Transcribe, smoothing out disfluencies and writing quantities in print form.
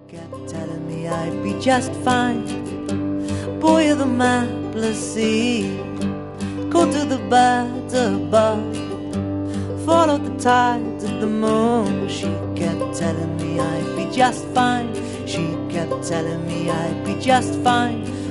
kept telling me I'd be just fine. Boy of the mapless sea, go to the birds above, follow the tides of the moon. She kept telling me I'd be just fine. She kept telling me I'd be just fine.